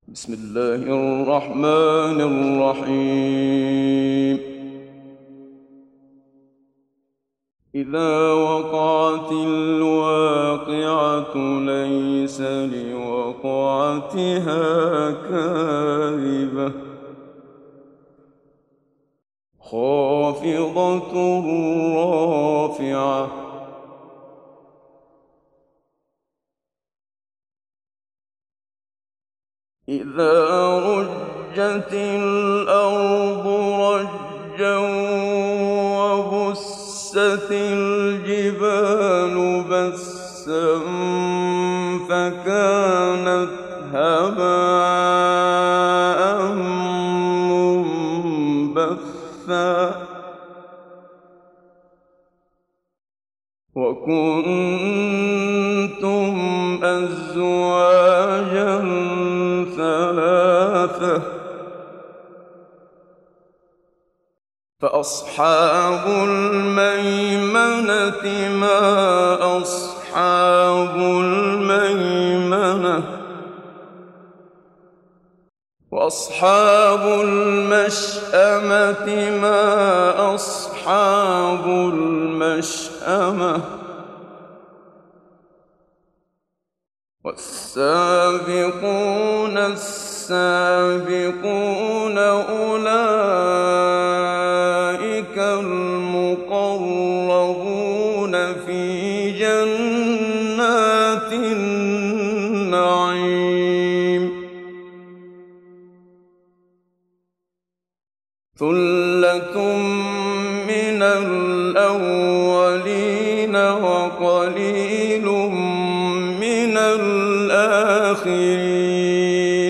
بسم الله الرحمن الرحيم. إذا وقعت الواقعة ليس لوقعتها كاذبة خافضة رافعة إذا رجت الأرض رجا وبست الجبال بسا فكانت هباء منبثا وكنتم أزواجا ثلاثة فأصحاب الميمنة ما أصحاب الميمنة وأصحاب المشأمة ما أصحاب المشأمة والسابقون السابقون أولئك المقربون في جنات النعيم ثلة من الأولين وقليل من الآخرين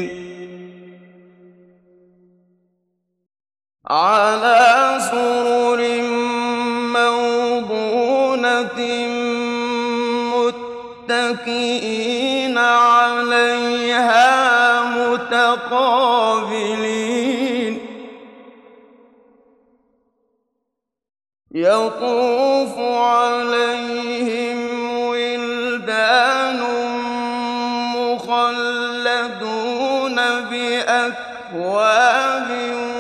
على سرر موضونة متكئين عليها متقابلين يطوف عليهم ولدان مخلدون بأكواب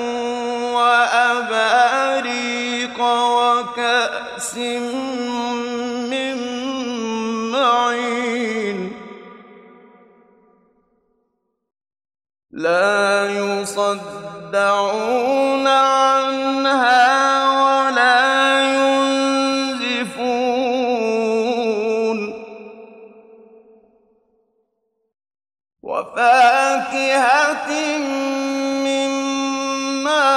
وأباريق وكأس من معين لا يصدعون عنها ولا ينزفون وفاكهة مما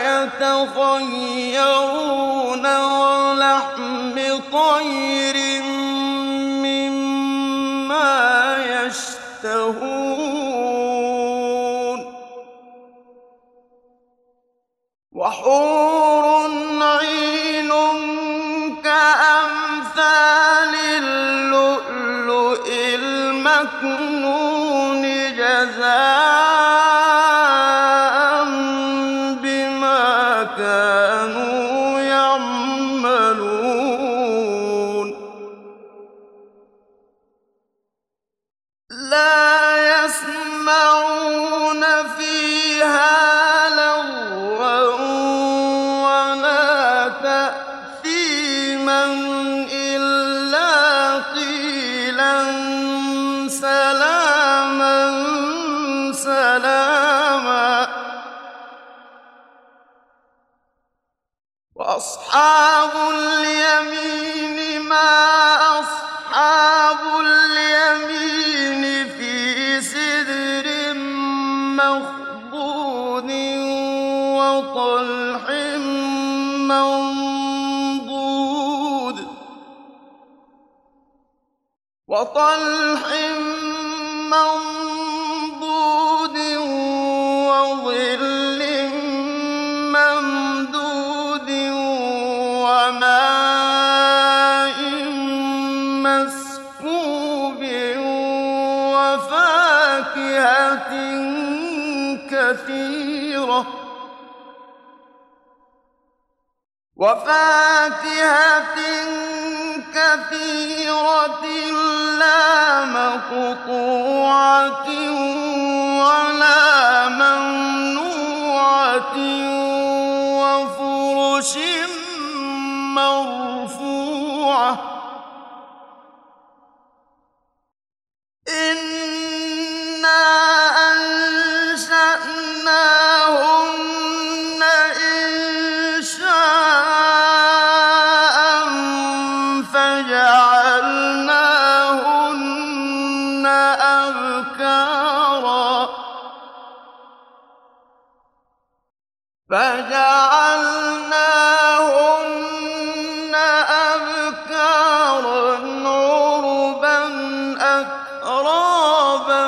يتخيرون ولحم طير مما يشتهون وحور عين كأمثال اللؤلؤ المكنون جزاء بما كانوا يعملون لا يسمعون فيها لغوا ولا تأثيما إلا قيلا سلاما سلاما وأصحاب اليمين ما أصحاب اليمين في سدر مخضود وطلح منضود وظل ممدود وماء مسكوب وفاكهة كثيرة لا مقطوعة ولا فجعلناهن أبكارا عربا أترابا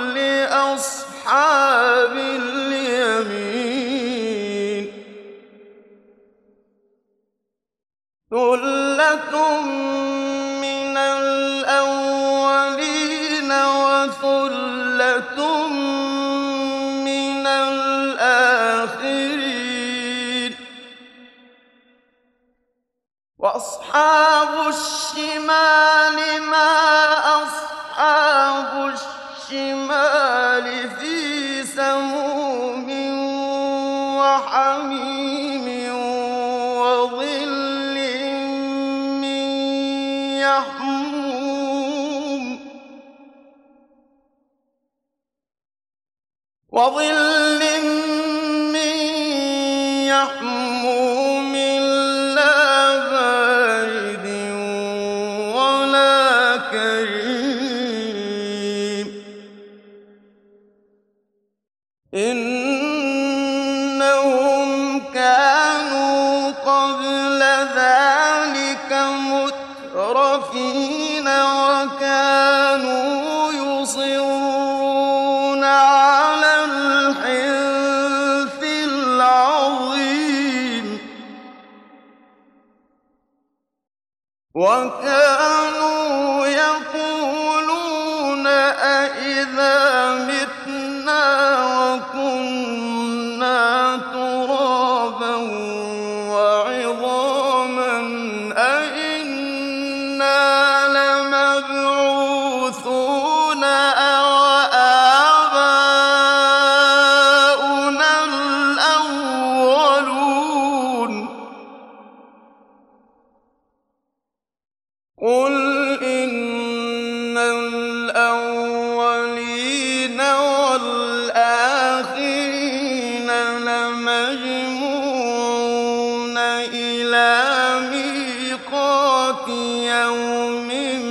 لأصحاب اليمين ثلة من الأولين وثلة من الآخرين وأصحاب الشمال ما أصحاب الشمال في سموم وحميم وظل من يحموم لا بارد ولا كريم إنهم كانوا قبل ذلك مترفين وكانوا يصرون على الحنث العظيم وكانوا يقولون أإذا متنا وكنا ترابا وعظاما أإنا لمبعوثون أو آباؤنا الأولون قل إن الأولين والآخرين لمجموعون إلى ميقات يوم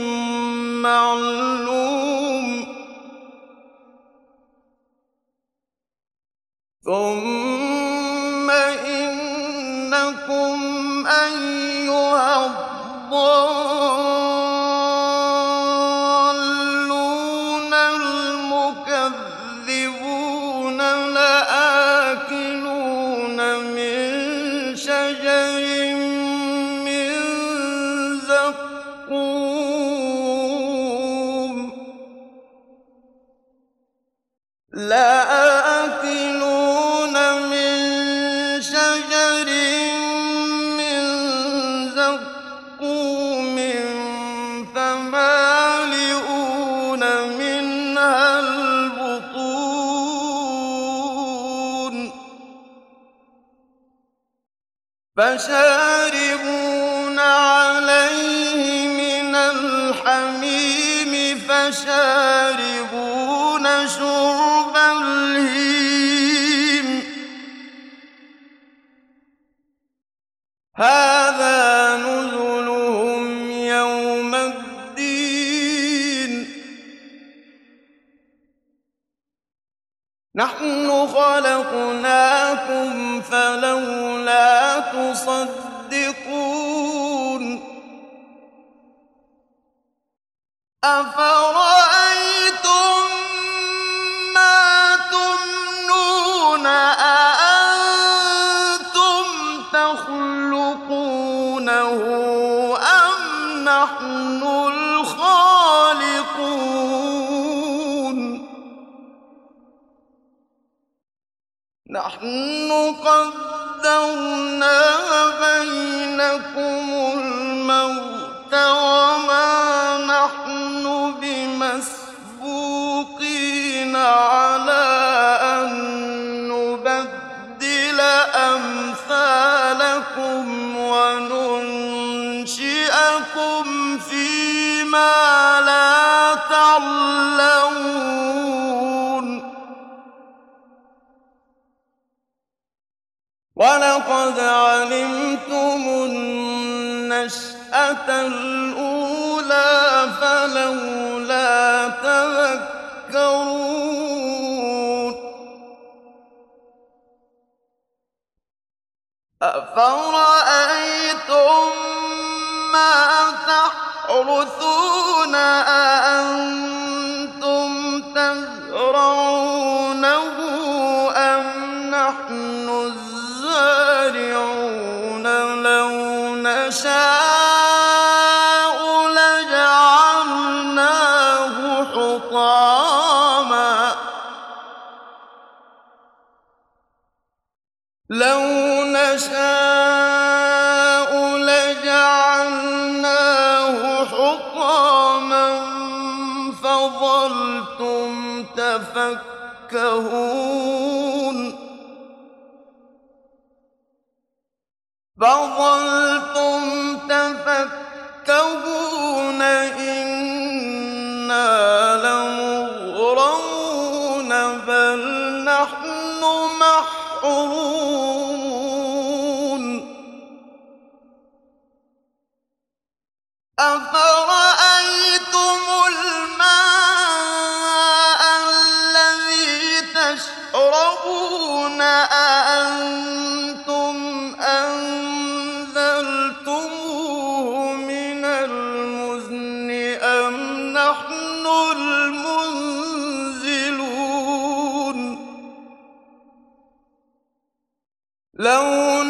معلوم ثم إنكم أيها الضالون المكذبون لآكلون من شجر من زقوم لآكلون من شجر من زقوم فمالئون منها البطون فشاربون عليه من الحميم فشاربون شرب الهيم هذا نزلهم يوم الدين نحن خلقناكم فلولا تصدقون أفرأيتم ما تمنون أأنتم تخلقونه أم نحن الخالقون نحن قدرنا بينكم الموت وما نحن بمسبوقين على أن نبدل أمثالكم وننشئكم فيما لا تعلمون ولقد علمتم النشأة الأولى فلولا تذكرون أفرأيتم ما تحرثون أأنتم تزرعونه أم نحن الزارعون لو نشاء لجعلناه حطاما فظلتم تفكهون إنا لمغرمون بل نحن محرومون أفرأيتم الماء الذي تشربون أأنتم أنزلتموه من المزن أم نحن المنزلون لو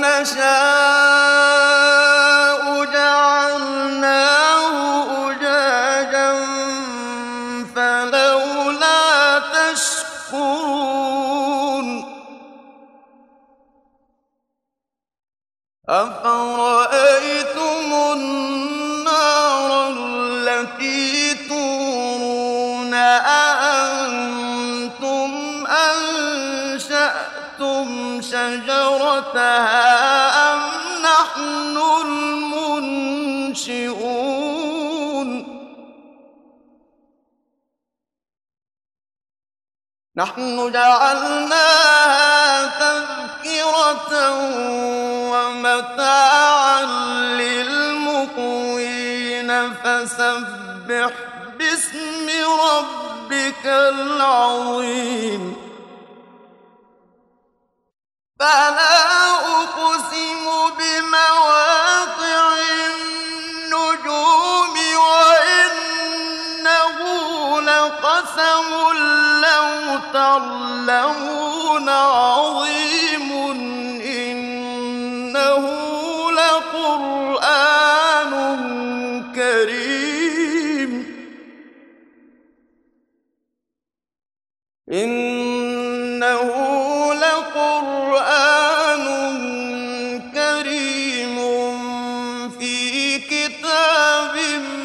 نشاء جعلناه أجاجا فلولا تشكرون أفرأيتم النار التي تورون أأنتم أنشأتم شجرتها أم نحن المنشئون نحن جعلناها تذكرة ومتاعا للمقوين فسبح باسم ربك العظيم فلا أقسم بمواقع النجوم وإنه لقسم لو تعلمون عظيم إنه لقرآن كريم إنه لقرآن كريم في كتاب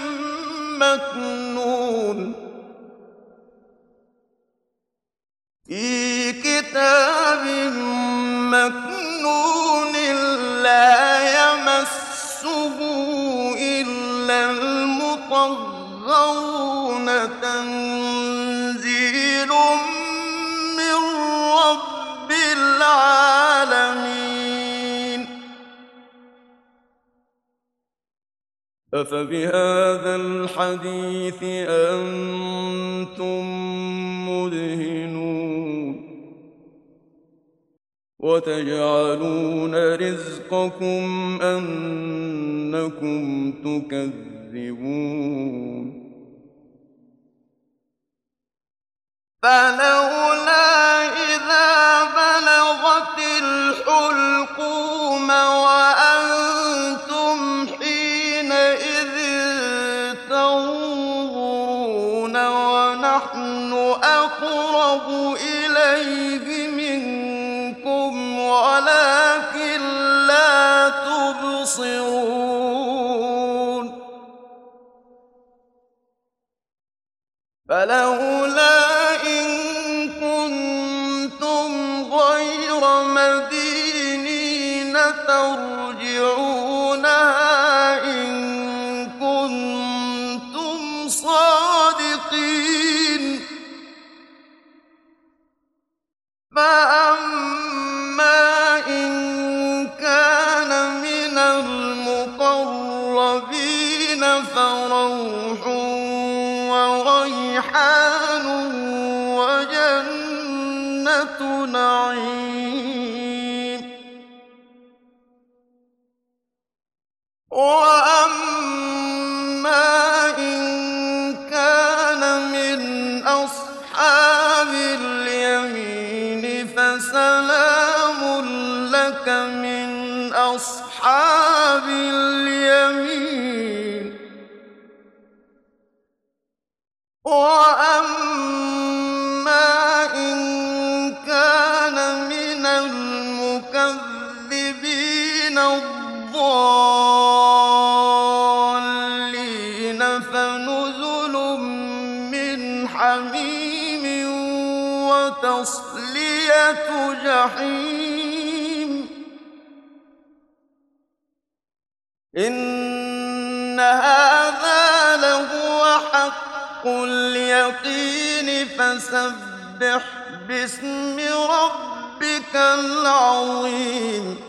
مكنون لا يمسه إلا المطهرون تنزيل من رب العالمين أفبهذا الحديث أنتم مدهنون وتجعلون رزقكم أنكم تكذبون فلولا إذا بلغت الحلقوم وأنتم حينئذ تنظرون ونحن أقرب إليه منكم ولكن لا تبصرون فلولا إن كنتم غير مدينين ترجعونها إن كنتم صادقين فأما إن كان من المقربين فروح وريحان وجنة نعيم أصحاب اليمين وأما إن كان من المكذبين الضالين فنزل من حميم وتصلية جحيم إن هذا لهو حق اليقين فسبح باسم ربك العظيم